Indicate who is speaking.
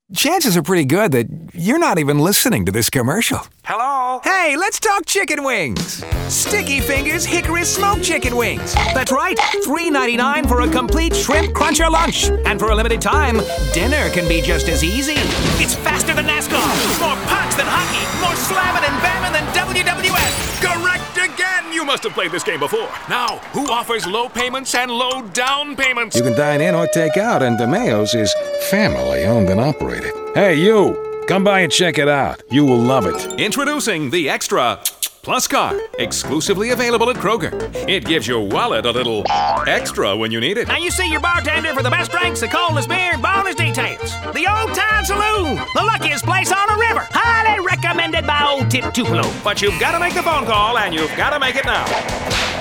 Speaker 1: chances are pretty good that you're not even listening to this commercial.
Speaker 2: Hello?
Speaker 1: Hey, let's talk chicken wings. Sticky Fingers Hickory Smoked Chicken Wings. That's right, $3.99 for a complete shrimp cruncher lunch. And for a limited time, dinner can be just as easy.
Speaker 2: It's faster than NASCAR, more punch than hockey, more slamming and bamming than WWF. Correct again! You must have played this game before. Now, who offers low payments and low down payments?
Speaker 3: You can dine in or take out, and DeMayo's is family owned and operated. Hey, you! Come by and check it out. You will love it.
Speaker 2: Introducing the Extra Plus card, exclusively available at Kroger. It gives your wallet a little extra when you need it.
Speaker 4: Now you see your bartender for the best drinks, the coldest beer, bonus details. The Old Town Saloon, the luckiest place on a river. Highly recommended by Old Tip Tupelo.
Speaker 2: But you've got to make the phone call, and you've got to make it now.